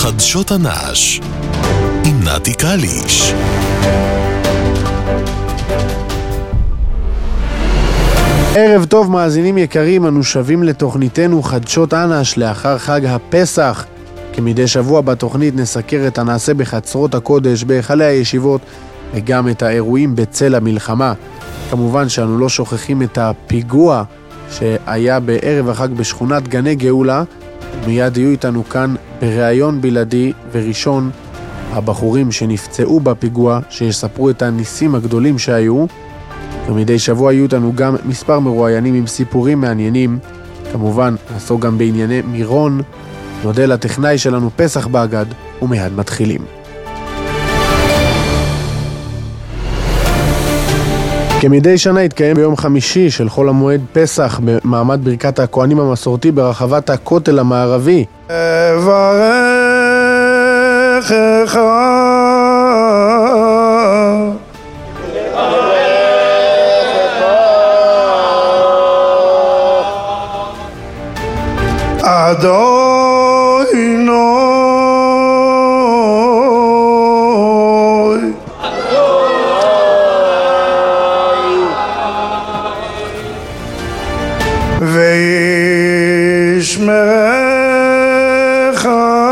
חדשות הנעש עם נתי קליש. ערב טוב מאזינים יקרים, אנו שבים לתוכניתנו חדשות הנעש לאחר חג הפסח. כמדי שבוע בתוכנית נסקר את הנעשה בחצרות הקודש, בהיכלי הישיבות, וגם את האירועים בצל המלחמה. כמובן שאנו לא שוכחים את הפיגוע שהיה בערב החג בשכונת גני גאולה. מיד יהיו איתנו כאן בראיון בלעדי וראשון הבחורים שנפצעו בפיגוע, שיספרו את הניסים הגדולים שהיו. ומדי שבוע יהיו איתנו גם מספר מרואיינים עם סיפורים מעניינים. כמובן נעסוק גם בענייני מירון. נודה לטכנאי שלנו פסח באגד, ומיד מתחילים. כמדי שנה התקיים ביום חמישי של חול המועד פסח במעמד ברכת הכהנים המסורתי ברחבת הכותל המערבי. ברכך אדוני וישמרך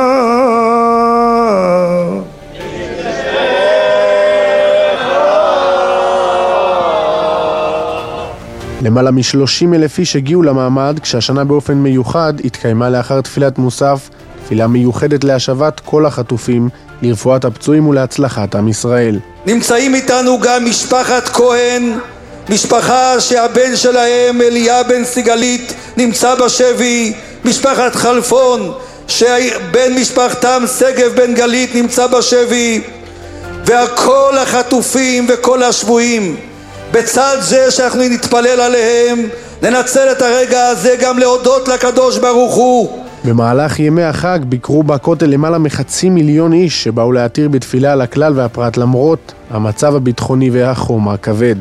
למעלה מ-30,000 איש הגיעו למעמד, כשהשנה באופן מיוחד התקיימה לאחר תפילת מוסף, תפילה מיוחדת להשבת כל החטופים, לרפואת הפצועים ולהצלחת עם ישראל. נמצאים איתנו גם משפחת כהן, משפחה שהבן שלהם אליה בן סיגלית נמצא בשבי, משפחת חלפון שבן משפחתם סגב בן גלית נמצא בשבי, והכל החטופים וכל השבויים. בצד זה שאנחנו נתפלל עליהם, ננצל את הרגע הזה גם להודות לקדוש ברוך הוא. במהלך ימי החג ביקרו בכותל למעלה מ500,000 איש שבאו להתיר בתפילה על הכלל והפרט למרות המצב הביטחוני והחום הכבד.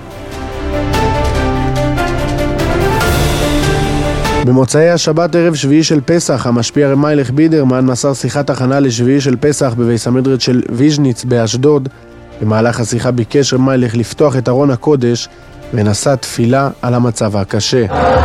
במוצאי השבת ערב שביעי של פסח, המשפיע רב מיילך בידרמן מסר שיחת הכנה לשביעי של פסח בבית המדרש של ויז'ניץ באשדוד. במהלך השיחה ביקש רב מיילך לפתוח את ארון הקודש ונשא תפילה על המצב הקשה.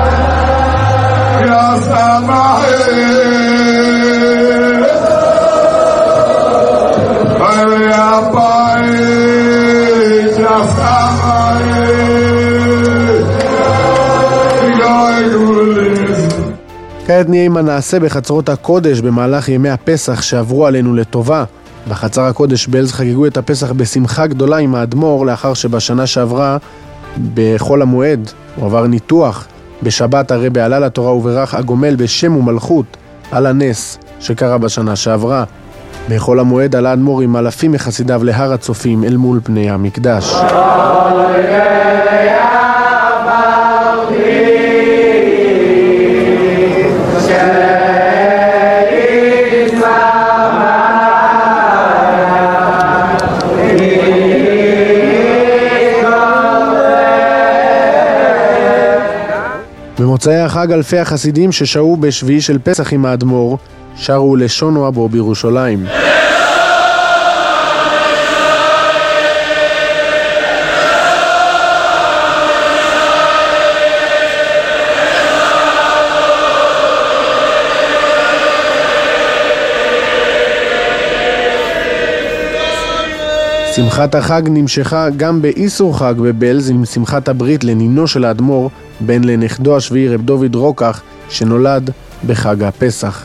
כעת נהיה עם הנעשה בחצרות הקודש במהלך ימי הפסח שעברו עלינו לטובה. בחצר הקודש בעלז חגגו את הפסח בשמחה גדולה עם האדמו"ר, לאחר שבשנה שעברה בחול המועד הוא עבר ניתוח. בשבת הרבי עלה לתורה וברך הגומל בשם ומלכות על הנס שקרה בשנה שעברה. בחול המועד עלה האדמו"ר עם אלפים מחסידיו להר הצופים אל מול פני המקדש. במוצאי החג אלפי החסידים ששהו בשביעי של פסח עם האדמו"ר שרו לשונו אבו בירושלים. שמחת החג נמשכה גם באיסור חג בבלז עם שמחת הברית לנינו של האדמו"ר בן לנכדו השביעי רב דוד רוקח שנולד בחג הפסח.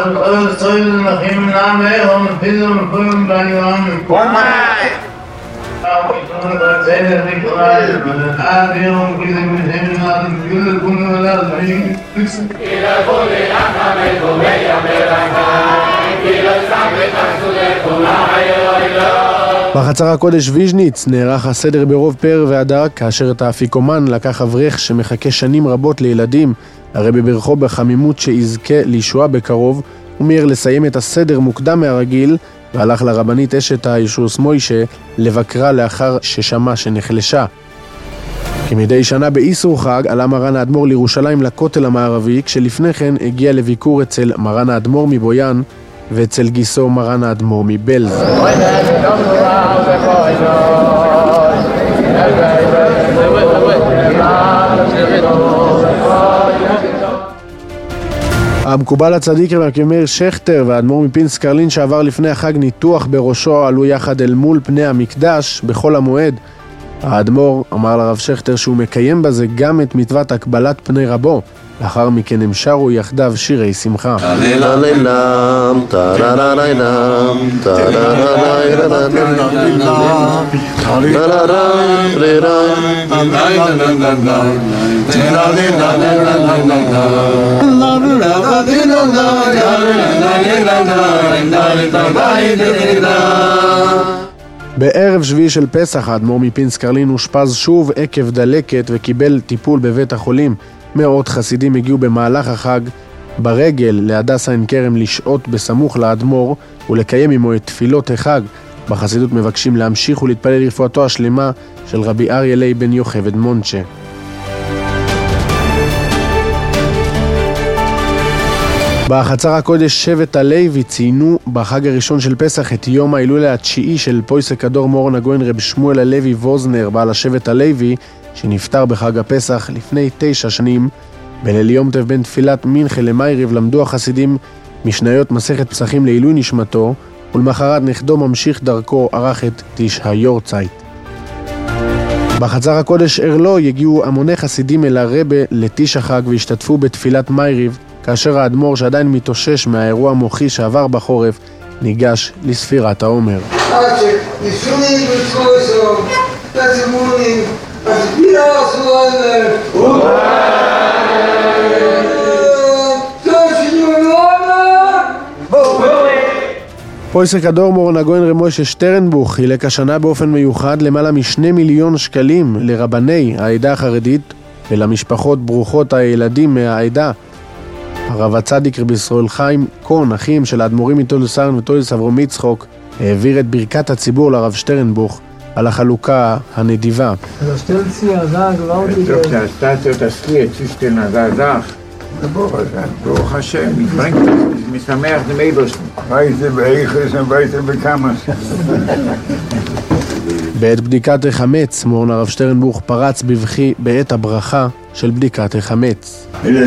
בחצר הקודש ויז'ניץ נערך הסדר ברוב פאר והדר, כאשר את האפיקומן לקח אברך שמחכה שנים רבות לילדים. הרבי ברכו בחמימות שיזכה לישועה בקרוב, ומיהר לסיים את הסדר מוקדם מהרגיל, והלך לרבנית אשת הישוס מוישה לבקרה לאחר ששמע שנחלשה. כמדי שנה באיסור חג עלה מרן האדמו"ר לירושלים לכותל המערבי, כשלפני כן הגיע לביקור אצל מרן האדמו"ר מבויאן, ואצל גיסו מרן האדמו"ר מבלז. המקובל הצדיק רבי מאיר שכטר והאדמו"ר מפינסק קרלין שעבר לפני החג ניתוח בראשו עלו יחד אל מול פני המקדש בכל המועד. האדמו"ר אמר לרב שכטר שהוא מקיים בזה גם את מצוות הקבלת פני רבו. לאחר מכן הם שרו יחדיו שירי שמחה. בערב שביעי של פסח האדמו"ר מפינסק קרלין אושפז שוב עקב דלקת וקיבל טיפול בבית החולים. מאות חסידים הגיעו במהלך החג ברגל להדס עין כרם לשעות בסמוך לאדמו"ר ולקיים עמו את תפילות החג. בחסידות מבקשים להמשיך ולהתפלל לרפואתו השלמה של רבי אריה לייב בן יוכבד מונצ'ה. בחצר הקודש שבט הלוי ציינו בחג הראשון של פסח את יום ההילולה התשיעי של פויסק הדור מורן הגויין רב שמואל הלוי ווזנר בעל השבט הלוי שנפטר בחג הפסח לפני 9 שנים. בליל יום טוב בין תפילת מנחה למייריב למדו החסידים משניות מסכת פסחים לעילוי נשמתו, ולמחרת נכדו ממשיך דרכו ערך את טיש היורצייט. בחצר הקודש ארלו יגיעו המוני חסידים אל הרבה לטיש החג והשתתפו בתפילת מייריב, כאשר האדמו"ר שעדיין מתאושש מהאירוע המוחי שעבר בחורף ניגש לספירת העומר. פויסק הדור מורן הגויין רב מוישה שטרנבוך חילק השנה באופן מיוחד למעלה מ2 מיליון שקלים לרבני העדה החרדית ולמשפחות ברוכות הילדים מהעדה. הרב הצדיק רבי ישראל חיים קון, אחים של האדמו"רים מתולדות סרן ותולדות אברהם יצחק, העביר את ברכת הציבור לרב שטרנבוך על החלוקה הנדיבה. ברוך השם, משמח דמייבוס. וייזה באיכס וייזה בכמס. בעת בדיקת החמץ, מורן הרב שטרנבוך פרץ בבכי בעת הברכה של בדיקת החמץ.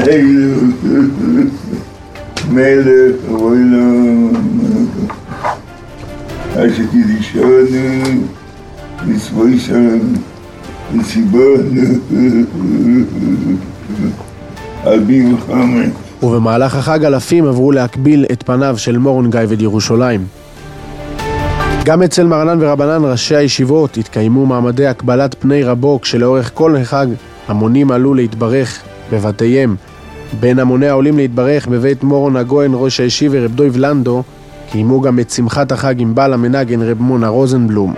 מלך העולם, אשר קידישנו, מצוותיו, נסיבנו, אבי מוחמד. ובמהלך החג אלפים עברו להקביל את פניו של מורן גייבד ירושלים. גם אצל מרנן ורבנן ראשי הישיבות התקיימו מעמדי הקבלת פני רבו, כשלאורך כל החג המונים עלו להתברך בבתיהם. בין המוני העולים להתברך בבית מורן הגויין ראש הישיבה רב דויב לנדו קיימו גם את שמחת החג עם בעל המנגן רב מונה רוזנבלום.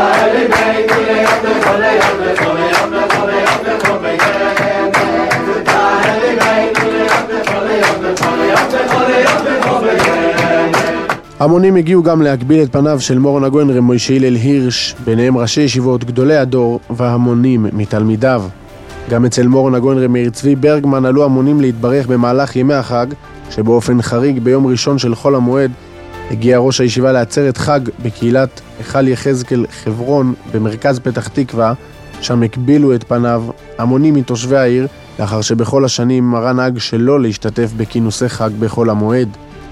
המונים הגיעו גם להקביל את פניו של מורן הגויין רב מוישה הלל הירש, ביניהם ראשי ישיבות גדולי הדור והמונים מתלמידיו. גם אצל מורן הגויין רב מאיר צבי ברגמן עלו המונים להתברך במהלך ימי החג, שבאופן חריג ביום ראשון של חול המועד הגיע ראש הישיבה לעצרת חג בקהילת היכל יחזקאל חברון במרכז פתח תקווה, שם הקבילו את פניו המונים מתושבי העיר, לאחר שבכל השנים מרן נהג שלא להשתתף בכינוסי חג בחול המועד.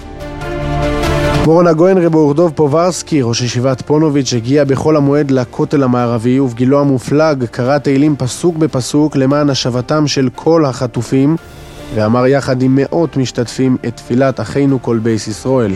מורן הגויין רב אור דוב פוברסקי, ראש ישיבת פונוביץ', הגיע בחול המועד לכותל המערבי, ובגילו המופלג קרא תהילים פסוק בפסוק למען השבתם של כל החטופים, ואמר יחד עם מאות משתתפים את תפילת אחינו כל בייס ישראל.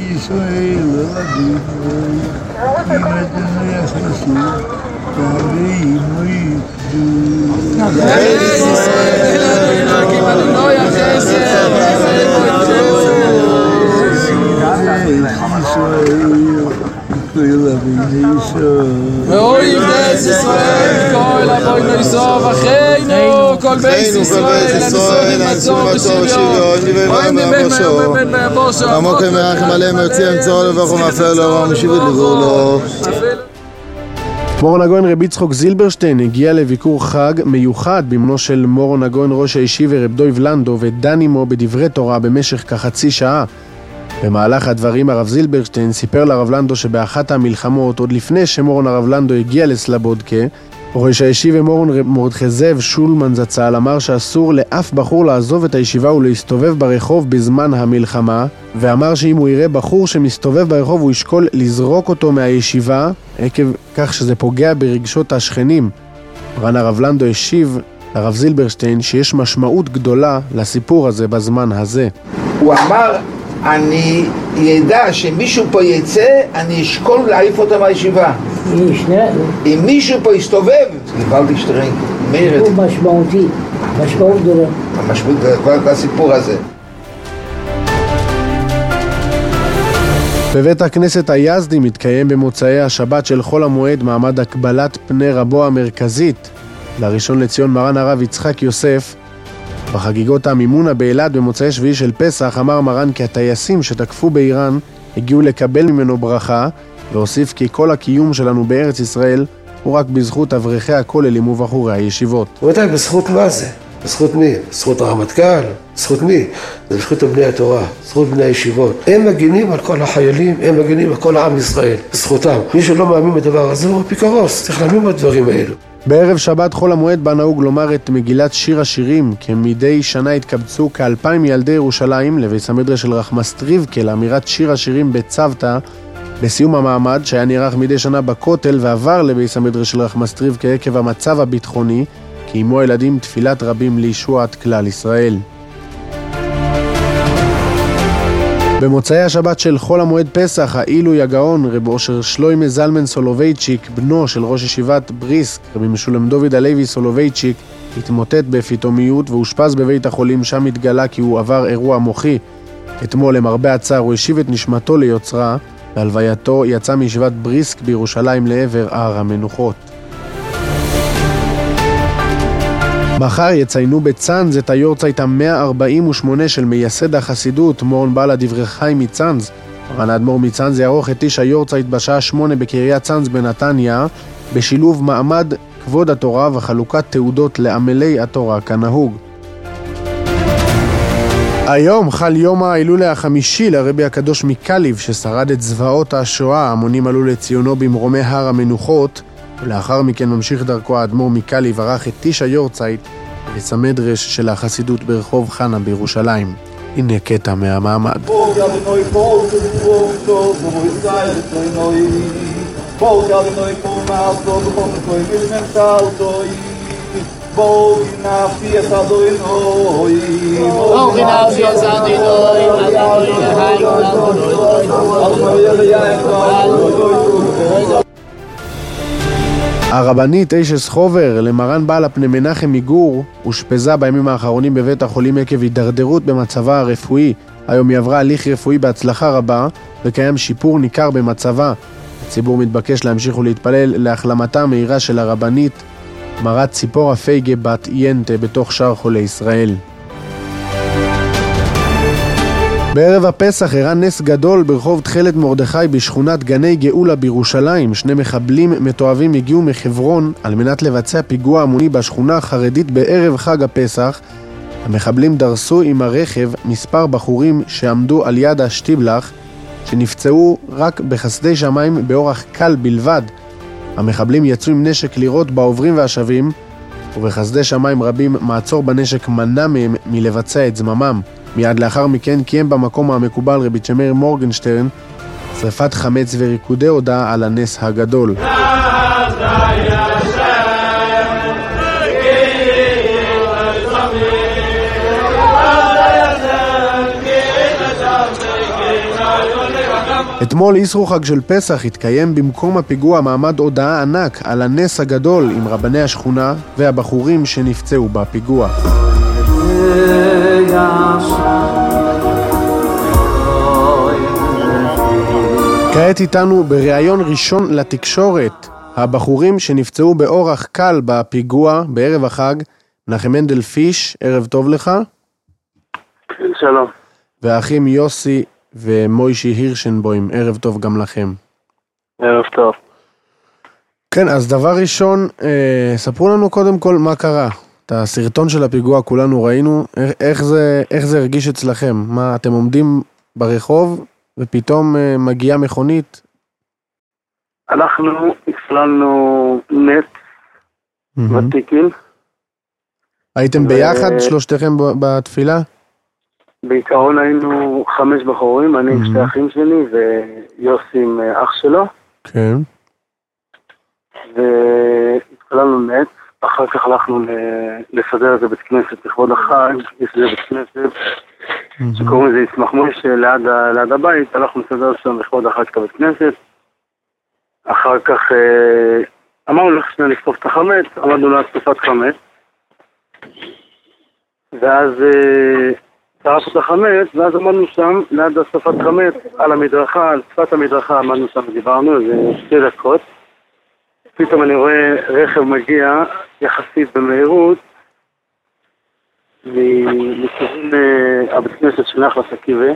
ואוי בייס ישראל כל אבוינו יסוב אחינו כל בייס ישראל לנסות מצור ושוויון ואוי מבושו עמוק מרחם עליהם מרציהם צור לבחו מאפר לו ומשיבות לגאולו. מורן הגויין רב יצחק זילברשטיין הגיע לביקור חג מיוחד במנו של מורן הגויין ראש הישיבה רב דויב לנדו ודן עמו בדברי תורה במשך כחצי שעה. במהלך הדברים הרב זילברשטיין סיפר לרב לנדו שבאחת המלחמות, עוד לפני שמורן הרב לנדו הגיע לסלבודקה, ראש הישיבה מורן מרדכי זאב שולמן זצ"ל אמר שאסור לאף בחור לעזוב את הישיבה ולהסתובב ברחוב בזמן המלחמה, ואמר שאם הוא יראה בחור שמסתובב ברחוב הוא ישקול לזרוק אותו מהישיבה עקב כך שזה פוגע ברגשות השכנים. מרן הרב לנדו השיב לרב זילברשטיין שיש משמעות גדולה לסיפור הזה בזמן הזה. הוא אמר, אני ידע שמישהו פה יצא, אני אשקול להעיף אותו מהישיבה. אם מישהו פה יסתובב, קיבלתי שטרנק, מרד. הוא משמעותי, משמעות גדולה. המשמעות גדולה לסיפור הזה. בבית הכנסת היזדי מתקיים במוצאי השבת של חול המועד מעמד הקבלת פני רבו המרכזית לראשון לציון מרן הרב יצחק יוסף. בחגיגות המימונה באילת במוצאי שביעי של פסח אמר מרן כי הטייסים שתקפו באיראן הגיעו לקבל ממנו ברכה, והוסיף כי כל הקיום שלנו בארץ ישראל הוא רק בזכות אברכי הכוללים ובחורי הישיבות. רבותיי, בזכות מה זה? בזכות מי? בזכות הרמטכ"ל? בזכות מי? זה בזכות בני התורה, בזכות בני הישיבות. הם מגינים על כל החיילים, הם מגינים על כל העם ישראל, בזכותם. מי שלא מאמין בדבר הזה הוא פיקרוס, צריך להאמין בדברים האלו. בערב שבת חול המועד בה נהוג לומר את מגילת שיר השירים, כמדי שנה התקבצו כ2,000 ילדי ירושלים לבית המדרש של רחמסטריבקה לאמירת שיר השירים בצוותא בסיום המעמד שהיה נערך מדי שנה בכותל ועבר לבית המדרש של רחמסטריבקה עקב המצב הביטחוני, כי עמו הילדים תפילת רבים לישועת כלל ישראל. במוצאי השבת של חול המועד פסח, העילוי הגאון רב אושר שלוימה זלמן סולובייצ'יק, בנו של ראש ישיבת בריסק, רבי משולם דוד הלוי סולובייצ'יק, התמוטט בפתאומיות ואושפז בבית החולים, שם התגלה כי הוא עבר אירוע מוחי. אתמול למרבה הצער הוא השיב את נשמתו ליוצרה, והלווייתו יצא מישיבת בריסק בירושלים לעבר הר המנוחות. מחר יציינו בצאנז את היורצייט ה-148 של מייסד החסידות, מורן בעל הדברי חיים מצאנז. מרן האדמו"ר מצאנז יערוך את איש היורצייט בשעה 8 בקריית צאנז בנתניה, בשילוב מעמד כבוד התורה וחלוקת תעודות לעמלי התורה כנהוג. היום חל יום ההילולה החמישי לרבי הקדוש מקליב, ששרד את זוועות השואה. המונים עלו לציונו במרומי הר המנוחות, ולאחר מכן ממשיך דרכו האדמו"ר מקליב ערך את איש היורצייט בבית המדרש של החסידות ברחוב חנה בירושלים. הנה קטע מהמעמד. הרבנית אישס חובר למרן בעל הפני מנחם מגור אושפזה בימים האחרונים בבית החולים עקב הידרדרות במצבה הרפואי. היום היא עברה הליך רפואי בהצלחה רבה וקיים שיפור ניכר במצבה. הציבור מתבקש להמשיך ולהתפלל להחלמתה מהירה של הרבנית מרת ציפורה פייגה בת ינטה בתוך שאר חולי ישראל. בערב הפסח אירע נס גדול ברחוב תכלת מרדכי בשכונת גני גאולה בירושלים. 2 מחבלים מתועבים הגיעו מחברון על מנת לבצע פיגוע המוני בשכונה החרדית בערב חג הפסח. המחבלים דרסו עם הרכב מספר בחורים שעמדו על יד השטיבלח, שנפצעו רק בחסדי שמיים באורח קל בלבד. המחבלים יצאו עם נשק לירות בעוברים והשבים, ובחסדי שמיים רבים מעצור בנשק מנע מהם מלבצע את זממם. מיד לאחר מכן קיים במקום המקובל רבי צ'מאיר מורגנשטרן שריפת חמץ וריקודי הודעה על הנס הגדול. אתמול איסרו חג של פסח התקיים במקום הפיגוע מעמד הודעה ענק על הנס הגדול עם רבני השכונה והבחורים שנפצעו בפיגוע. כעת איתנו בריאיון ראשון לתקשורת הבחורים שנפצעו באורח קל בפיגוע בערב החג. מנחם מנדל פיש, ערב טוב לך. שלום. והאחים יוסי ומוישי הירשנבוים, ערב טוב גם לכם. ערב טוב. כן, אז דבר ראשון, ספרו לנו קודם כל מה קרה. את הסרטון של הפיגוע כולנו ראינו, איך זה הרגיש אצלכם? מה, אתם עומדים ברחוב, ופתאום מגיעה מכונית. אנחנו הצללנו נט ותיקים. הייתם ביחד, שלושתכם בתפילה? בעיקרון היינו 5 בחורים, אני עם 2 אחים שלי ויוסי עם אח שלו. כן. והתפללנו נט, אחר כך הלכנו לסדר איזה בית כנסת לכבוד החג, יש איזה בית כנסת שקוראים לזה ישמח מוישה ליד הבית, הלכנו לסדר שם לכבוד החג כבית כנסת. אחר כך אמרנו לך שנייה לפתוח את החמץ, עמדנו ליד שרפת חמץ, ואז שרפנו את החמץ, ואז עמדנו שם ליד שרפת חמץ, על המדרכה, על שפת המדרכה עמדנו שם ודיברנו, איזה 2 דקות. פתאום אני רואה רכב מגיע יחסית במהירות מכיוון הבית כנסת של נחלת עקיבא.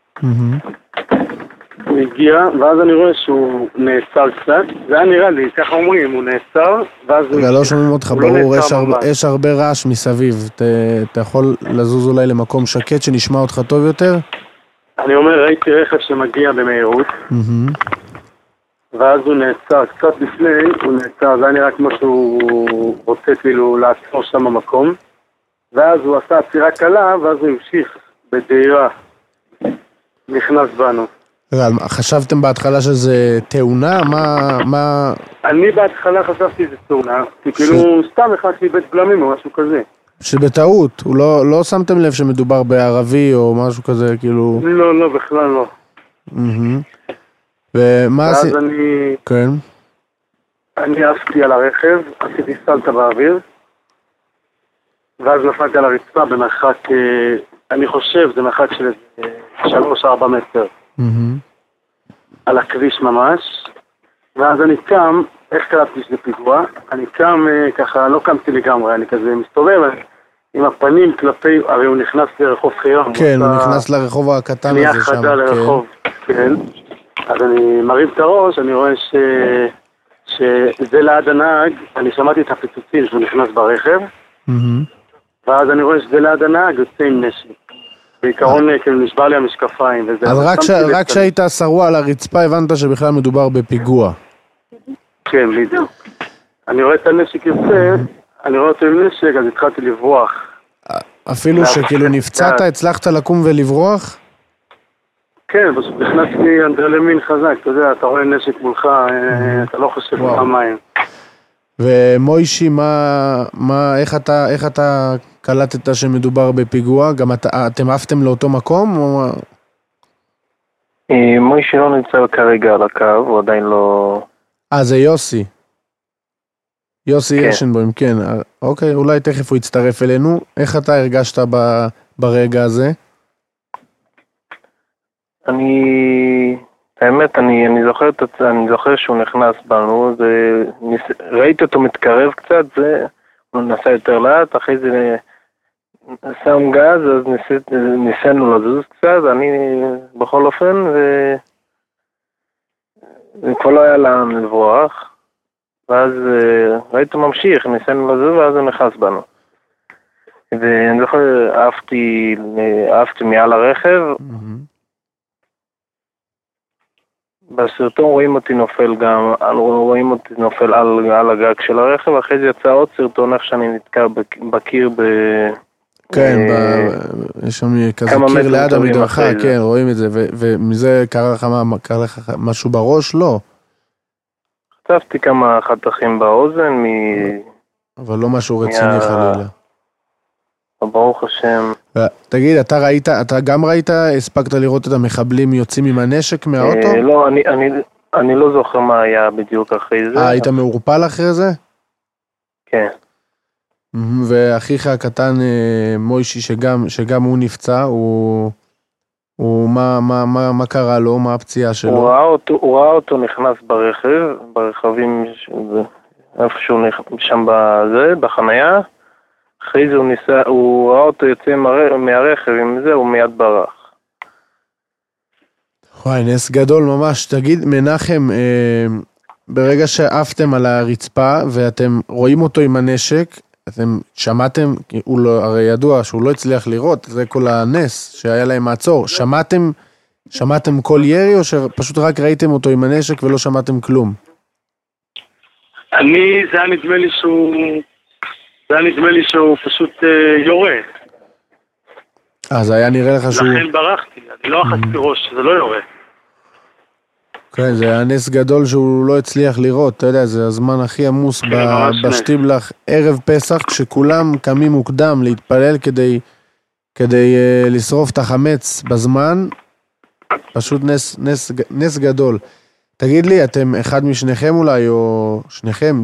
הוא הגיע, ואז אני רואה שהוא נעצר קצת, זה היה נראה לי, ככה אומרים, הוא נעצר, ואז הוא... רגע, לא שומעים אותך, ברור, יש הרבה רעש מסביב, אתה יכול לזוז אולי למקום שקט שנשמע אותך טוב יותר? אני אומר, ראיתי רכב שמגיע במהירות, ואז הוא נעצר, קצת לפני, הוא נעצר, זה היה נראה כמו שהוא רוצה כאילו לעצור שם במקום, ואז הוא עשה עצירה קלה, ואז הוא המשיך בדהירה, נכנס בנו. חשבתם בהתחלה שזה תאונה? מה... אני בהתחלה חשבתי שזה תאונה, כי כאילו סתם אחד מבית בלמים או משהו כזה. שבטעות, לא שמתם לב שמדובר בערבי או משהו כזה, כאילו... לא, בכלל לא. ומה ואז כן. אני עפתי על הרכב, עשיתי סלטה באוויר, ואז נפלתי על הרצפה במרחק, אני חושב, זה מרחק של 3-4 מטר. על הכביש ממש, ואז אני קם, איך קלטתי שזה פיגוע? אני קם ככה, לא קמתי לגמרי, אני כזה מסתובב עם הפנים כלפי, הרי הוא נכנס לרחוב חירם. כן, הוא נכנס לרחוב הקטן הזה שם. פנייה חדה לרחוב, כן. אז אני מרים את הראש, אני רואה שזה ליד הנהג, אני שמעתי את הפיצוצים שהוא נכנס ברכב, ואז אני רואה שזה ליד הנהג, יוצא עם נשק. בעיקרון כאילו נשבר לי המשקפיים וזה. אז רק כשהיית שרוע על הרצפה הבנת שבכלל מדובר בפיגוע. כן, בדיוק. אני רואה את הנשק יוצא, אני רואה אותו עם נשק, אז התחלתי לברוח. אפילו שכאילו נפצעת, הצלחת לקום ולברוח? כן, פשוט נכנסתי אנדרלמין חזק, אתה יודע, אתה רואה נשק מולך, אתה לא חושב פעמיים. ומוישי, איך אתה קלטת שמדובר בפיגוע? גם אתם עפתם לאותו מקום? מוישי לא נמצא כרגע על הקו, הוא עדיין לא... זה יוסי. יוסי ירשנבוים, כן. אוקיי, אולי תכף הוא יצטרף אלינו. איך אתה הרגשת ברגע הזה? האמת, אני זוכר שהוא נכנס בנו, ראיתי אותו מתקרב קצת, הוא נסע יותר לאט, אחרי זה שם גז, אז ניסינו לזוז קצת, אני בכל אופן, וכבר לא היה לאן לברוח, ואז ראיתי אותו ממשיך, ניסינו לזוז, ואז הוא נכנס בנו. ואני זוכר, עפתי מעל הרכב, בסרטון רואים אותי נופל על הגג של הרכב, אחרי זה יצא עוד סרטון איך שאני נתקע בקיר כן, יש שם כזה קיר ליד המדרכה, כן, רואים את זה, ומזה קרה לך משהו בראש? לא. חטפתי כמה חתכים באוזן אבל לא משהו רציני חלילה. ברוך השם. תגיד, אתה גם ראית, הספקת לראות את המחבלים יוצאים עם הנשק מהאוטו? לא, אני לא זוכר מה היה בדיוק אחרי זה. היית מעורפל אחרי זה? כן. ואחיך הקטן מוישי שגם הוא נפצע, מה קרה לו? מה הפציעה שלו? הוא ראה אותו נכנס ברכבים איפשהו שם בחנייה. אחרי זה הוא ראה אותו יוצא מהרכב, עם זה הוא מיד ברח. וואי, נס גדול ממש. תגיד, מנחם, ברגע שעפתם על הרצפה ואתם רואים אותו עם הנשק, אתם שמעתם, הרי ידוע שהוא לא הצליח לראות, זה כל הנס שהיה להם מעצור, שמעתם שמעתם כל ירי או שפשוט רק ראיתם אותו עם הנשק ולא שמעתם כלום? זה היה נדמה לי שהוא פשוט יורה. זה היה נראה לך שהוא... לכן ברחתי, אני לא אחזתי ראש, זה לא יורה. כן, זה היה נס גדול שהוא לא הצליח לראות, אתה יודע, זה הזמן הכי עמוס בשטיבלח, ערב פסח, כשכולם קמים מוקדם להתפלל כדי לשרוף את החמץ בזמן, פשוט נס גדול. תגיד לי, אתם אחד משניכם אולי, או שניכם,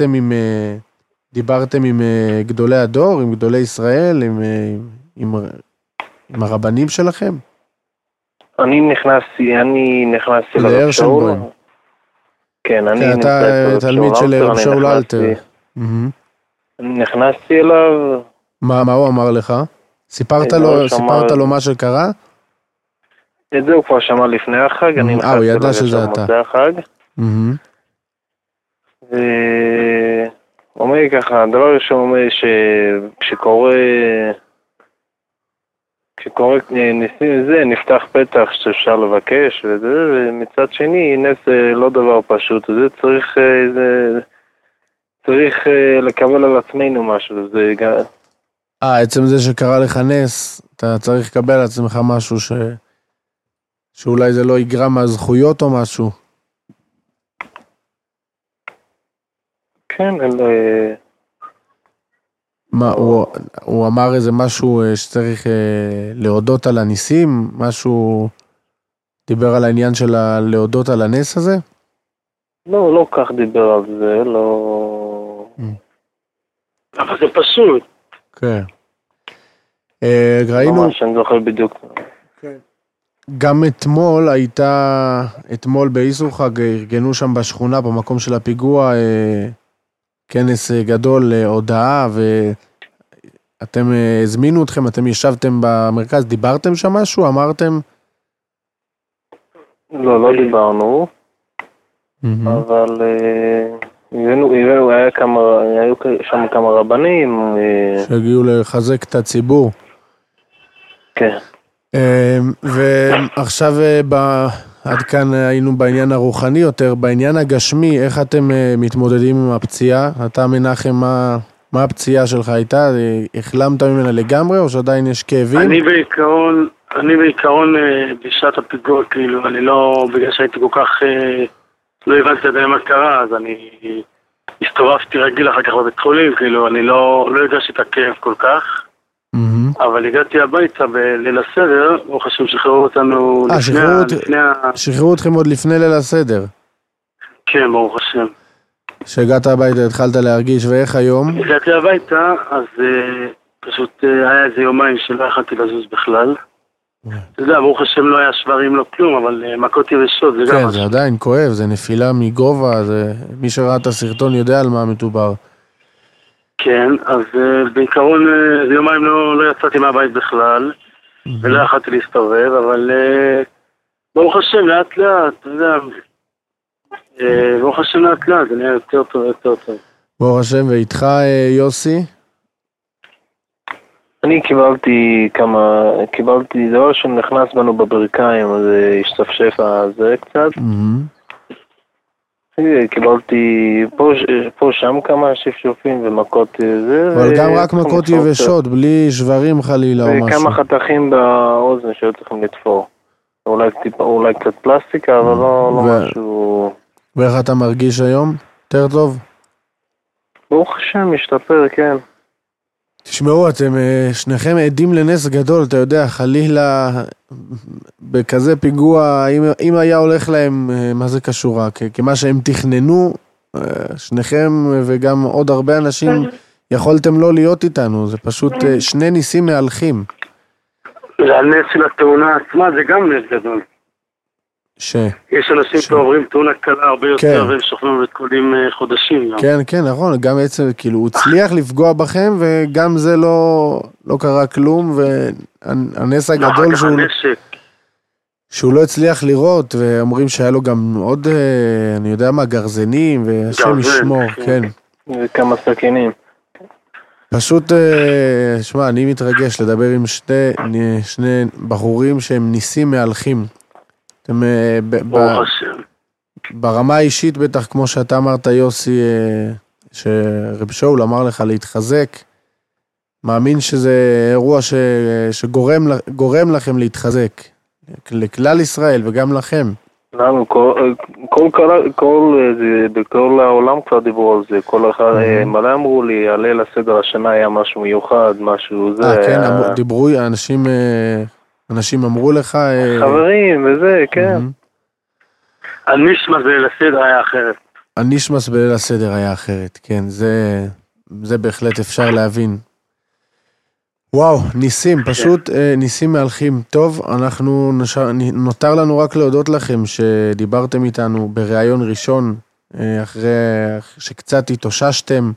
דיברתם עם גדולי הדור, עם גדולי ישראל, עם הרבנים שלכם? אני נכנסתי לרב שאול. כן, אני אתה תלמיד של רב שאול אלתר. אני נכנסתי אליו. מה הוא אמר לך? סיפרת לו מה שקרה? את זה הוא כבר שמע לפני החג, אני נכנסתי הוא ידע שזה אתה. מוצא החג. הוא אומר ככה, הדבר ראשון אומר שכשקורה ניסים זה, נפתח פתח שאפשר לבקש וזה, ומצד שני נס לא דבר פשוט, זה צריך לקבל על עצמנו משהו, זה גם... עצם זה שקרה לך נס, אתה צריך לקבל על עצמך משהו שאולי זה לא יגרע מהזכויות או משהו. כן, מה, הוא אמר איזה משהו שצריך להודות על הניסים? משהו דיבר על העניין של להודות על הנס הזה? לא כך דיבר על זה, לא... אבל זה פשוט. כן. ראינו... ממש, אני זוכר בדיוק. כן. גם אתמול באיסור חג, ארגנו שם בשכונה, במקום של הפיגוע, כנס גדול להודעה, ואתם הזמינו אתכם, אתם ישבתם במרכז, דיברתם שם משהו? אמרתם? לא דיברנו, אבל היו שם כמה רבנים. שהגיעו לחזק את הציבור. כן. ועכשיו עד כאן היינו בעניין הרוחני יותר, בעניין הגשמי, איך אתם מתמודדים עם הפציעה? אתה מנחם, מה הפציעה שלך הייתה? החלמת ממנה לגמרי או שעדיין יש כאבים? אני בעיקרון בשעת הפיגוע, כאילו, אני לא, בגלל שהייתי כל כך, לא הבנתי עדיין מה קרה, אז אני הסתובבתי רגיל אחר כך בבית חולים, כאילו, אני לא הרגשתי את הכאב כל כך. אבל הגעתי הביתה בליל הסדר, ברוך השם שחררו אותנו שחררו אתכם עוד לפני ליל הסדר? כן, ברוך השם. שהגעת הביתה, התחלת להרגיש, ואיך היום? הגעתי הביתה, אז פשוט היה איזה יומיים שלא יכלתי לזוז בכלל. אתה יודע, ברוך השם לא היה שברים, לא כלום, אבל מכות יבשות זה גם כן, זה עדיין כואב, זה נפילה מגובה, מי שראה את הסרטון יודע על מה מדובר. כן, אז בעיקרון יומיים לא יצאתי מהבית בכלל, ולא יכלתי להסתובב, אבל ברוך השם לאט לאט, אתה יודע, ברוך השם לאט לאט, זה נהיה יותר טוב. ברוך השם, ואיתך יוסי? אני קיבלתי דבר שנכנס בנו בברכיים, אז השתפשף הזה קצת. קיבלתי פה שם כמה שפשופים ומכות זה. אבל גם רק מכות יבשות, בלי שברים חלילה או משהו. וכמה חתכים באוזן שהיו צריכים לתפור. אולי קצת פלסטיקה, אבל לא משהו... ואיך אתה מרגיש היום? יותר טוב? ברוך השם, משתפר, כן. תשמעו, אתם שניכם עדים לנס גדול, אתה יודע, חלילה בכזה פיגוע, אם היה הולך להם, מה זה קשורה? כמה שהם תכננו, שניכם וגם עוד הרבה אנשים, יכולתם לא להיות איתנו, זה פשוט שני ניסים מהלכים. והנס של התאונה עצמה זה גם נס גדול. יש אנשים שעוברים תאונה קלה הרבה יותר והם שוכבים בבית חולים חודשים. כן, נכון, גם בעצם כאילו הוא הצליח לפגוע בכם וגם זה לא קרה כלום, והנס הגדול שהוא לא הצליח לראות, ואומרים שהיה לו גם עוד, אני יודע מה, גרזנים, והשם ישמור, כן. וכמה סכינים. פשוט, שמע, אני מתרגש לדבר עם שני בחורים שהם ניסים מהלכים. אתם ברמה האישית בטח, כמו שאתה אמרת יוסי, שרב שאול אמר לך להתחזק, מאמין שזה אירוע שגורם לכם להתחזק, לכלל ישראל וגם לכם. לנו, בכל העולם כבר דיברו על זה, כל אחד, מלא אמרו לי, עלה לסדר השנה היה משהו מיוחד, משהו זה. כן, דיברו, אנשים אמרו לך... חברים וזה, כן. הנשמס בליל הסדר היה אחרת. הנשמס בליל הסדר היה אחרת, כן, זה בהחלט אפשר להבין. וואו, ניסים, פשוט ניסים מהלכים טוב. נותר לנו רק להודות לכם שדיברתם איתנו בראיון ראשון, אחרי שקצת התאוששתם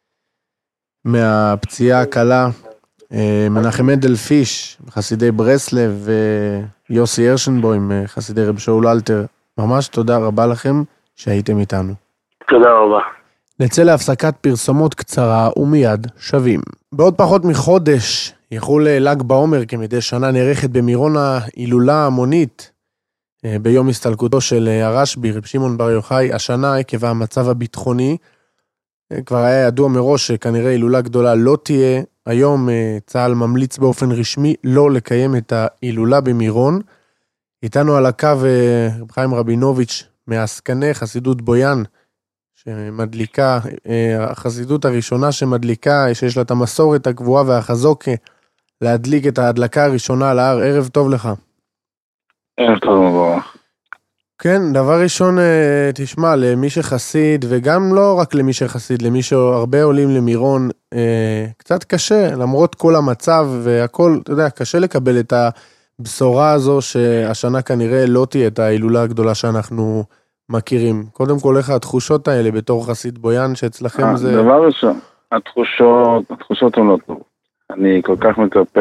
מהפציעה הקלה. מנחם מנדל פיש, חסידי ברסלב, ויוסי הרשנבוים, חסידי רב שאול אלתר. ממש תודה רבה לכם שהייתם איתנו. תודה רבה. נצא להפסקת פרסומות קצרה ומיד שווים. בעוד פחות מחודש יחול ל"ג בעומר, כמדי שנה נערכת במירון ההילולה ההמונית ביום הסתלקותו של הרשב"י, רב שמעון בר יוחאי. השנה עקב המצב הביטחוני כבר היה ידוע מראש שכנראה הילולה גדולה לא תהיה. היום צה"ל ממליץ באופן רשמי לא לקיים את ההילולה במירון. איתנו על הקו רב חיים רבינוביץ' מעסקני חסידות בויאן, שמדליקה, החסידות הראשונה שמדליקה, שיש לה את המסורת הקבועה והחזוק להדליק את ההדלקה הראשונה על ההר. ערב טוב לך. ערב טוב מבורך. כן, דבר ראשון, תשמע, למי שחסיד, וגם לא רק למי שחסיד, למי שהרבה עולים למירון, קצת קשה, למרות כל המצב והכל, אתה יודע, קשה לקבל את הבשורה הזו, שהשנה כנראה לא תהיה את ההילולה הגדולה שאנחנו מכירים. קודם כל, איך התחושות האלה בתור חסיד בויאן, שאצלכם זה... דבר ראשון, התחושות הן לא טוב. אני כל כך מצפה,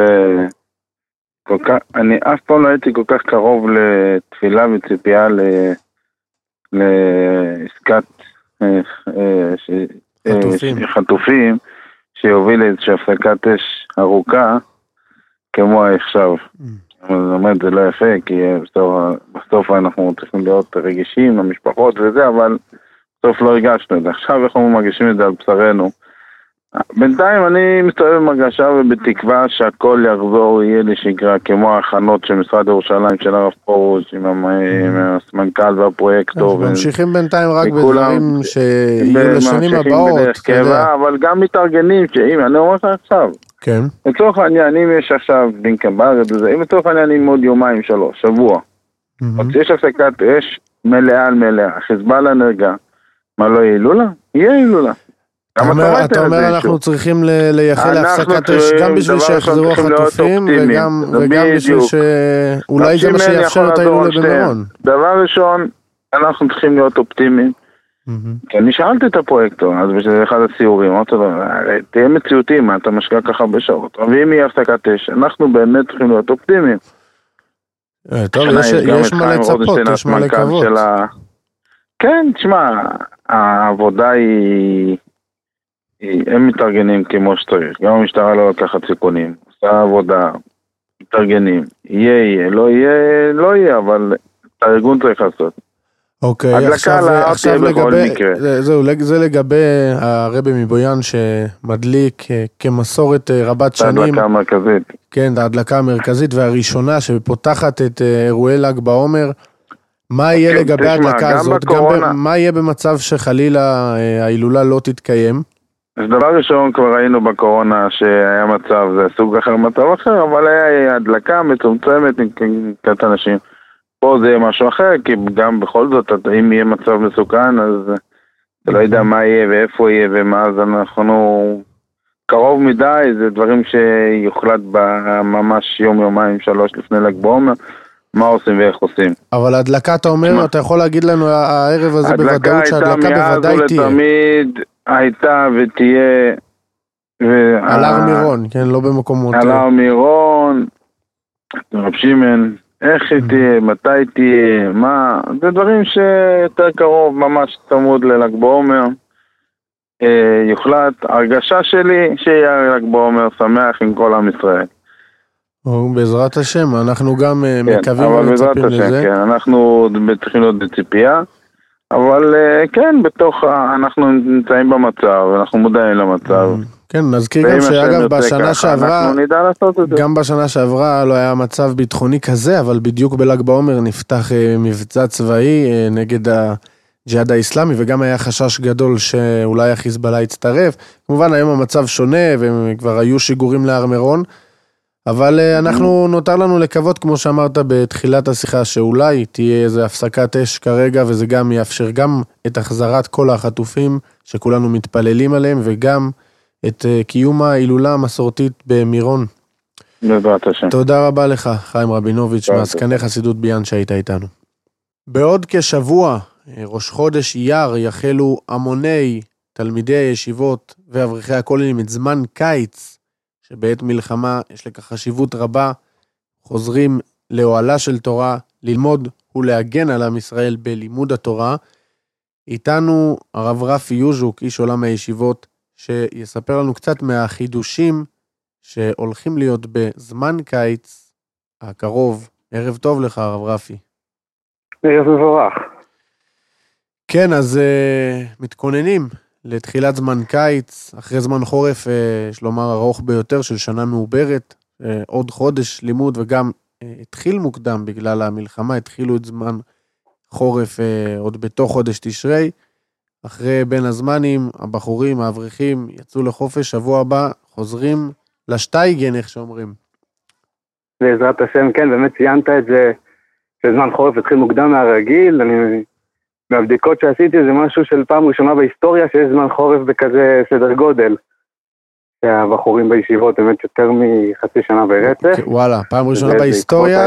אני אף פעם לא הייתי כל כך קרוב לתפילה וציפייה לעסקת חטופים, שיוביל איזושהי הפסקת אש ארוכה, כמו עכשיו. זאת אומרת, זה לא יפה, כי בסוף אנחנו צריכים להיות רגישים למשפחות וזה, אבל בסוף לא הרגשנו את זה. עכשיו אנחנו מרגישים את זה על בשרנו. בינתיים אני מסתובב במרגשה ובתקווה שהכל יחזור, יהיה לשגרה, כמו ההכנות של משרד ירושלים, של הרב פרוש, עם הסמנכ"ל והפרויקטור. ממשיכים בינתיים רק בדברים שיהיו לשנים הבאות. אבל גם מתארגנים, אני אומר לך עכשיו. כן. לצורך העניין, אם יש עכשיו בינקה בארץ, אם לצורך העניין עם עוד יומיים, 3, שבוע, אז יש הפסקת אש מלאה על מלאה, חיזבאללה נרגע, מה לא יהיה הילולה? יהיה הילולה. אתה אומר אנחנו צריכים לייחל להפסקת אש גם בשביל שיחזרו החטופים וגם בשביל שאולי זה מה שיאפשר את ההילולה במירון. דבר ראשון, אנחנו צריכים להיות אופטימיים. כי אני שאלתי את הפרויקטור, אז בשביל אחד הסיורים, אמרתי לו, תהיה מציאותי, מה אתה משקע ככה בשעות, ואם יהיה הפסקת אש, אנחנו באמת צריכים להיות אופטימיים. טוב, יש מה לצפות, יש מה לקוות. כן, תשמע, העבודה היא, הם מתארגנים כמו שצריך, גם המשטרה לא לקחת סיכונים, עושה עבודה, מתארגנים, יהיה, לא יהיה, אבל הארגון צריך לעשות. אוקיי, עכשיו זה לגבי הרבי מבויאן שמדליק כמסורת רבת שנים. ההדלקה המרכזית. כן, ההדלקה המרכזית והראשונה שפותחת את אירועי ל"ג בעומר. מה יהיה לגבי ההדלקה הזאת? מה יהיה במצב שחלילה ההילולה לא תתקיים? אז דבר ראשון כבר ראינו בקורונה שהיה מצב, זה סוג אחר, מצב אחר, אבל היה הדלקה מצומצמת עם קצת אנשים. פה זה משהו אחר, כי גם בכל זאת, אם יהיה מצב מסוכן, אז אתה לא יודע מה יהיה ואיפה יהיה ומה, אז אנחנו קרוב מדי, זה דברים שיוחלט ממש יומיים, 3 לפני ל"ג בעומר, מה עושים ואיך עושים. אבל ההדלקה, אתה אומר, אתה יכול להגיד לנו הערב הזה בוודאות שההדלקה בוודאי תהיה. תמיד הייתה ותהיה... על הר מירון, כן, לא במקומות... על הר מירון, רב שמעון, איך היא תהיה, מתי תהיה, מה, זה דברים שיותר קרוב, ממש צמוד לל"ג בעומר. יוחלט, הרגשה שלי שיהיה ל"ג בעומר שמח עם כל עם ישראל. בעזרת השם, אנחנו גם מקווים ומצפים לזה. כן, אנחנו צריכים להיות בציפייה, אבל כן, אנחנו נמצאים במצב, אנחנו מודעים למצב. כן, נזכיר גם שאגב בשנה שעברה, גם בשנה שעברה לא היה מצב ביטחוני כזה, אבל בדיוק בל"ג בעומר נפתח מבצע צבאי נגד הג'יהאד האסלאמי, וגם היה חשש גדול שאולי החיזבאללה יצטרף. כמובן היום המצב שונה, וכבר היו שיגורים להר מירון, אבל אנחנו נותר לנו לקוות, כמו שאמרת בתחילת השיחה, שאולי תהיה איזו הפסקת אש כרגע, וזה גם יאפשר גם את החזרת כל החטופים שכולנו מתפללים עליהם, וגם את קיום ההילולה המסורתית במירון. בעזרת השם. תודה רבה לך, חיים רבינוביץ', מעסקני חסידות ביאן שהיית איתנו. בעוד כשבוע, ראש חודש אייר, יחלו המוני תלמידי הישיבות ואברכי הכוללים את זמן קיץ, שבעת מלחמה יש לכך חשיבות רבה, חוזרים לאוהלה של תורה, ללמוד ולהגן על עם ישראל בלימוד התורה. איתנו הרב רפי יוז'וק, איש עולם הישיבות, שיספר לנו קצת מהחידושים שהולכים להיות בזמן קיץ הקרוב. ערב טוב לך, הרב רפי. ערב מבורך. כן, אז מתכוננים לתחילת זמן קיץ, אחרי זמן חורף, יש לומר ארוך ביותר של שנה מעוברת, עוד חודש לימוד, וגם התחיל מוקדם בגלל המלחמה, התחילו את זמן חורף עוד בתוך חודש תשרי, אחרי בין הזמנים, הבחורים, האברכים, יצאו לחופש, שבוע הבא חוזרים לשטייגן, איך שאומרים. בעזרת השם, כן, באמת ציינת את זה, שזמן חורף התחיל מוקדם מהרגיל, מהבדיקות שעשיתי זה משהו של פעם ראשונה בהיסטוריה, שיש זמן חורף בכזה סדר גודל. שהבחורים בישיבות באמת יותר מחצי שנה ברצף. וואלה, פעם ראשונה בהיסטוריה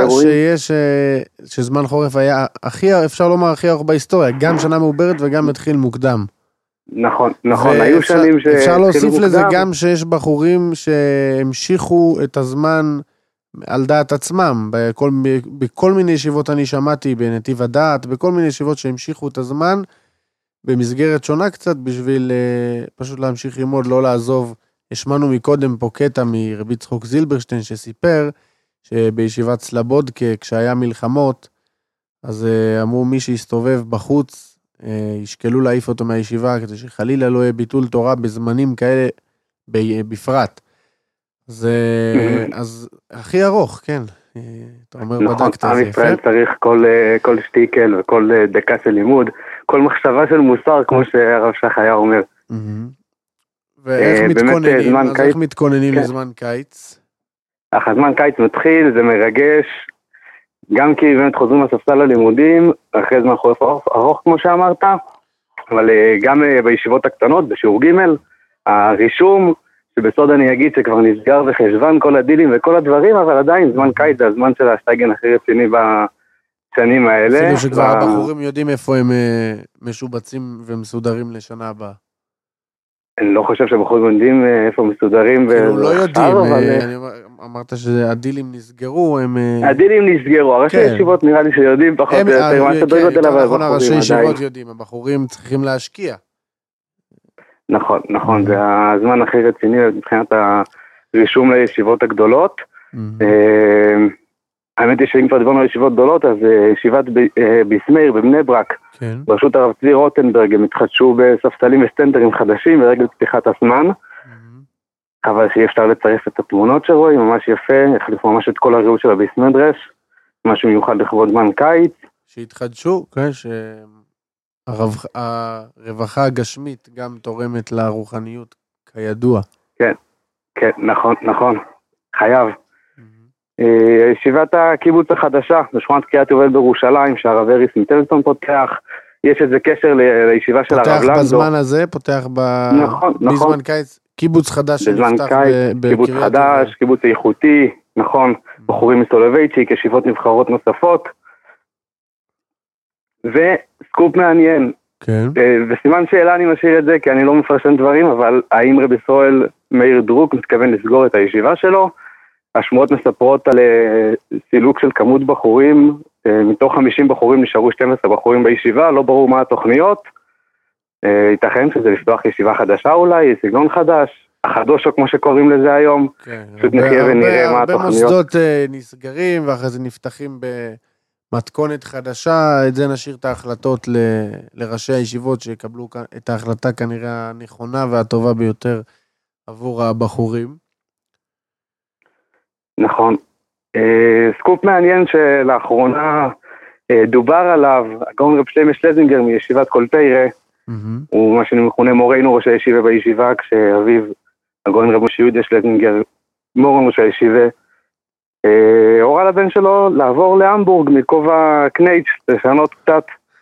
שזמן חורף היה אפשר לומר הכי ארוך בהיסטוריה, גם שנה מעוברת וגם התחיל מוקדם. נכון, היו שנים שהתחילו מוקדם. אפשר להוסיף לזה גם שיש בחורים שהמשיכו את הזמן על דעת עצמם, בכל מיני ישיבות אני שמעתי, בנתיב הדעת, בכל מיני ישיבות שהמשיכו את הזמן, במסגרת שונה קצת, בשביל פשוט להמשיך ללמוד, לא לעזוב. השמענו מקודם פה קטע מרבי צחוק זילברשטיין, שסיפר שבישיבת סלבודקה, כשהיה מלחמות, אז אמרו מי שהסתובב בחוץ, ישקלו להעיף אותו מהישיבה, כדי שחלילה לא יהיה ביטול תורה בזמנים כאלה בפרט. אז הכי ארוך, כן. אתה אומר בדקת עם ישראל צריך כל שטיקל וכל דקה של לימוד, כל מחשבה של מוסר, כמו שהרב שח היה אומר. ואיך מתכוננים לזמן קיץ? זמן קיץ מתחיל, זה מרגש, גם כי באמת חוזרים לספסל הלימודים, אחרי זמן חורף ארוך כמו שאמרת, אבל גם בישיבות הקטנות, בשיעור ג' הרישום, שבסוד אני אגיד שכבר נסגר וחשבן כל הדילים וכל הדברים, אבל עדיין זמן קיץ זה הזמן של השטייגן הכי רציני בשנים האלה. אפילו שכבר הבחורים יודעים איפה הם משובצים ומסודרים לשנה הבאה. אני לא חושב שבחורים יודעים איפה מסודרים. כאילו לא יודעים, אמרת שהדילים נסגרו. הדילים נסגרו, הראשי ישיבות נראה לי שיודעים פחות או יותר מה שדרגות אליו. נכון, הראשי ישיבות יודעים, הבחורים צריכים להשקיע. נכון, זה הזמן הכי רציני מבחינת הרישום לישיבות הגדולות. האמת היא שאם כבר דיברנו על ישיבות גדולות, אז ישיבת ביסמיר בבני ברק, ברשות הרב צבי רוטנברג, הם התחדשו בספסלים וסטנדרים חדשים ברגל פתיחת הזמן, אבל שיהיה אפשר לצרף את התמונות שרואים, ממש יפה, החליפו ממש את כל הריהוט של הביסמדרש, משהו מיוחד לכבוד זמן קיץ. שהתחדשו, כן, הרווחה הגשמית גם תורמת לרוחניות, כידוע. כן, נכון, חייב. ישיבת הקיבוץ החדשה, בשכונת קריית יובל בירושלים, שהרב אריס מטלטון פותח, יש איזה קשר לישיבה של הרב לנדו. פותח בזמן הזה, פותח בזמן קיץ, קיבוץ חדש שנפתח קיבוץ חדש, קיבוץ איכותי, נכון, בחורים מסולובייצ'יק, ישיבות נבחרות נוספות, וסקופ מעניין, וסימן שאלה אני משאיר את זה, כי אני לא מפרשן דברים, אבל האם רבי ישראל מאיר דרוק מתכוון לסגור את הישיבה שלו? השמועות מספרות על סילוק של כמות בחורים, מתוך 50 בחורים נשארו 12 בחורים בישיבה, לא ברור מה התוכניות, ייתכן שזה לפתוח ישיבה חדשה אולי, סגנון חדש, החדושו כמו שקוראים לזה היום, פשוט נחיה ונראה מה התוכניות. הרבה מוסדות נסגרים ואחרי זה נפתחים במתכונת חדשה, את זה נשאיר את ההחלטות לראשי הישיבות שיקבלו את ההחלטה כנראה הנכונה והטובה ביותר עבור הבחורים. נכון. סקופ מעניין שלאחרונה דובר עליו, הגאון רב שלמה שלזינגר מישיבת כל תירא, הוא מה שמכונה מורנו ראש הישיבה בישיבה, כשאביו הגאון רב משה יהודה שלזינגר, מורנו ראש הישיבה, הורה לבן שלו לעבור להמבורג מכובע קנייץ', לשנות קצת.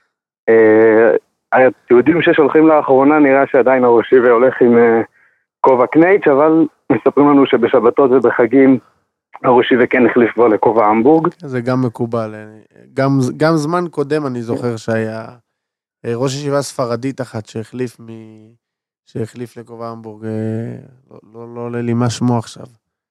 היהודים ששולחים לאחרונה נראה שעדיין הראש הישיבה הולך עם כובע קנייץ', אבל מספרים לנו שבשבתות ובחגים הראשי וכן החליף בו לכובע המבורג. זה גם מקובל. גם זמן קודם אני זוכר שהיה ראש ישיבה ספרדית אחת שהחליף לכובע המבורג. לא עולה לי מה שמו עכשיו.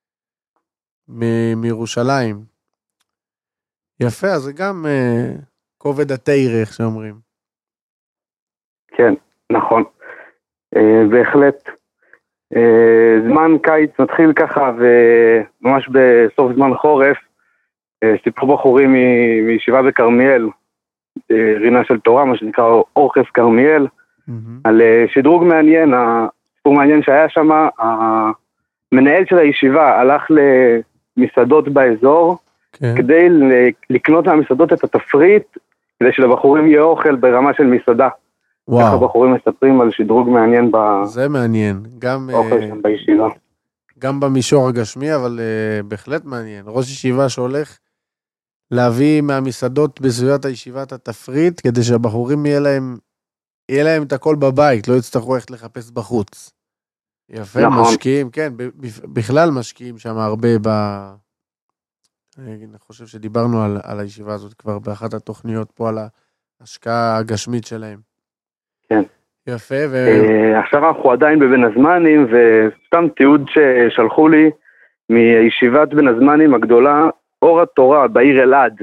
מירושלים. יפה, אז זה גם כובד התירא, איך שאומרים. כן, נכון. בהחלט. זמן קיץ מתחיל ככה, וממש בסוף זמן חורף, סיפור בחורים מישיבה בכרמיאל, רינה של תורה, מה שנקרא אורחס כרמיאל, על שדרוג מעניין, סיפור מעניין שהיה שם, המנהל של הישיבה הלך למסעדות באזור, כדי לקנות מהמסעדות את התפריט, כדי שלבחורים יהיה אוכל ברמה של מסעדה. ככה בחורים מספרים על שדרוג מעניין זה מעניין, בישיבה. גם במישור הגשמי, אבל בהחלט מעניין. ראש ישיבה שהולך להביא מהמסעדות בסביבת הישיבה את התפריט, כדי שהבחורים יהיה להם את הכל בבית, לא יצטרכו איך לחפש בחוץ. יפה, נכון. משקיעים, כן, בכלל משקיעים שם הרבה אני חושב שדיברנו על הישיבה הזאת כבר באחת התוכניות פה, על ההשקעה הגשמית שלהם. כן. יפה. עכשיו אנחנו עדיין בבין הזמנים, וסתם תיעוד ששלחו לי מישיבת בין הזמנים הגדולה, אור התורה בעיר אלעד.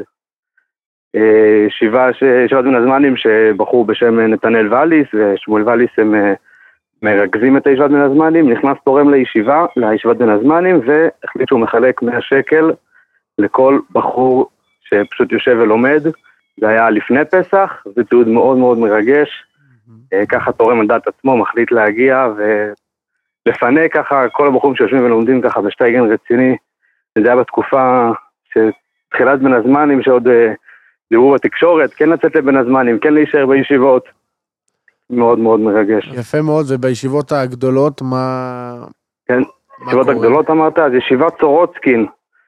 ישיבת בין הזמנים שבחור בשם נתנאל ואליס, ושמואל ואליס הם מרכזים את הישיבת בין הזמנים, נכנס תורם לישיבת בין הזמנים, והחליט שהוא מחלק 100 שקל לכל בחור שפשוט יושב ולומד. זה היה לפני פסח, זה תיעוד מאוד מאוד מרגש. ככה תורם על דעת עצמו, מחליט להגיע ולפנה ככה כל הבחורים שיושבים ולומדים ככה בשטייגן רציני. זה היה בתקופה שתחילת בין הזמנים שעוד דיברו בתקשורת, כן לצאת לבין הזמנים, כן להישאר בישיבות. מאוד מאוד מרגש. יפה מאוד, ובישיבות הגדולות כן, בישיבות הגדולות אמרת, אז ישיבת סורוצקין,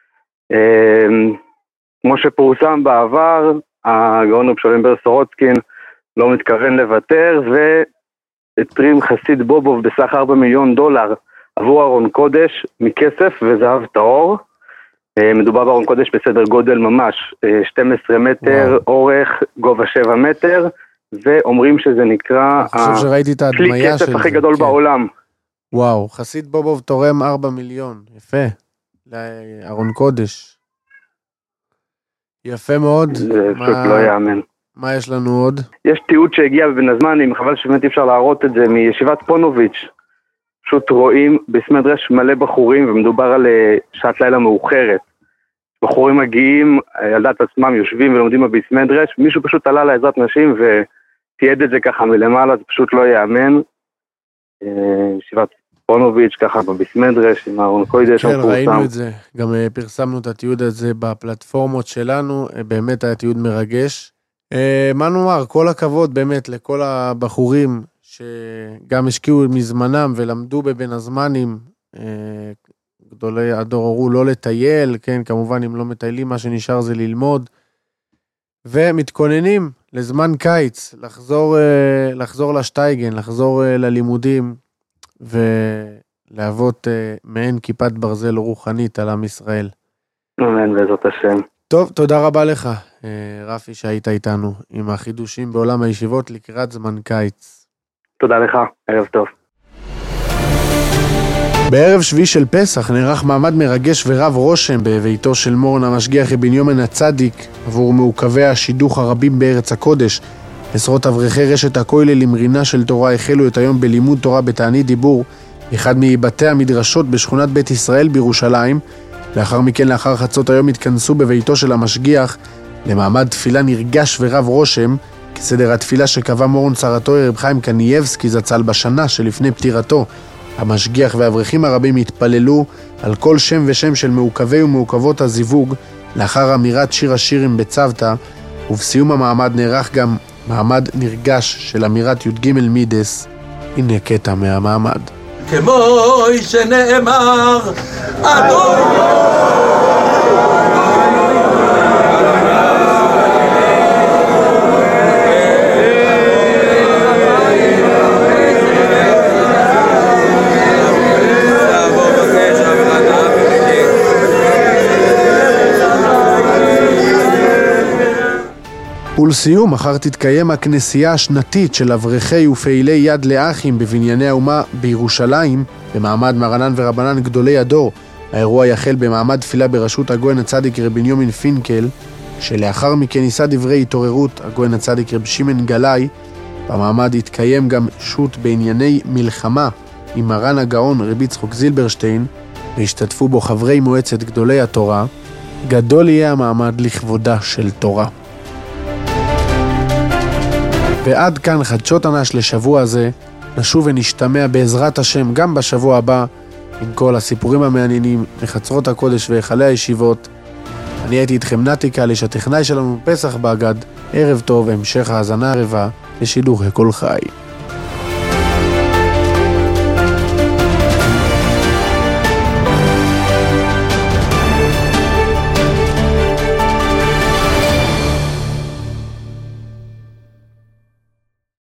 כמו שפורסם בעבר, הגאון רב שלמה בר סורוצקין לא מתכוון לוותר, והתרים חסיד בובוב בסך $4 מיליון עבור ארון קודש מכסף וזהב טהור. מדובר בארון קודש בסדר גודל ממש, 12 מטר אורך, גובה 7 מטר, ואומרים שזה נקרא כלי כסף הכי גדול בעולם. וואו, חסיד בובוב תורם 4 מיליון, יפה, לארון קודש. יפה מאוד. זה פשוט לא יאמן. מה יש לנו עוד? יש תיעוד שהגיע בבין הזמנים, חבל שבאמת אפשר להראות את זה, מישיבת פונוביץ'. פשוט רואים בסמדרש מלא בחורים, ומדובר על שעת לילה מאוחרת. בחורים מגיעים, על דעת עצמם יושבים ולומדים בסמדרש, מישהו פשוט עלה לעזרת נשים ותיעד את זה ככה מלמעלה, זה פשוט לא יאמן. ישיבת פונוביץ' ככה בסמדרש עם ארון קודש. כן, ראינו את זה, גם פרסמנו את התיעוד הזה בפלטפורמות שלנו, באמת היה תיעוד מרגש. מה נאמר, כל הכבוד באמת לכל הבחורים שגם השקיעו מזמנם ולמדו בבין הזמנים, גדולי הדור הורו לא לטייל, כן, כמובן אם לא מטיילים מה שנשאר זה ללמוד, ומתכוננים לזמן קיץ, לחזור לשטייגן, לחזור ללימודים, ולהוות מעין כיפת ברזל רוחנית על עם ישראל. אמן, בעזרת השם. טוב, תודה רבה לך, רפי, שהיית איתנו עם החידושים בעולם הישיבות לקראת זמן קיץ. תודה לך, ערב טוב. בערב שביעי של פסח נערך מעמד מרגש ורב רושם בביתו של מורן המשגיח בנימין הצדיק עבור מעוכבי השידוך הרבים בארץ הקודש. עשרות אברכי רשת הכולל עם רינה של תורה החלו את היום בלימוד תורה בתענית דיבור אחד מבתי המדרשות בשכונת בית ישראל בירושלים. לאחר מכן, לאחר חצות היום, התכנסו בביתו של המשגיח למעמד תפילה נרגש ורב רושם, כסדר התפילה שקבע מורן צרתו רב חיים קנייבסקי זצ"ל בשנה שלפני פטירתו. המשגיח והאברכים הרבים התפללו על כל שם ושם של מעוכבי ומעוכבות הזיווג לאחר אמירת שיר השירים בצוותא, ובסיום המעמד נערך גם מעמד נרגש של אמירת י"ג מידס. הנה קטע מהמעמד. כמו שנאמר ולסיום, מחר תתקיים הכנסייה השנתית של אברכי ופעילי יד לאחים בבנייני האומה בירושלים, במעמד מרנן ורבנן גדולי הדור. האירוע יחל במעמד תפילה בראשות הגוהן הצדיק רב בנימין פינקל, שלאחר מכן יישא דברי התעוררות הגוהן הצדיק רב שמעון גלאי. במעמד יתקיים גם שו"ת בענייני מלחמה עם מרן הגאון רבי יצחק זילברשטיין, והשתתפו בו חברי מועצת גדולי התורה. גדול יהיה המעמד לכבודה של תורה. ועד כאן חדשות אנש לשבוע זה. נשוב ונשתמע בעזרת השם גם בשבוע הבא עם כל הסיפורים המעניינים מחצרות הקודש והיכלי הישיבות. אני הייתי איתכם נתי קליש, שהטכנאי שלנו פסח באגד. ערב טוב, המשך האזנה ערבה לשידור הקול חי.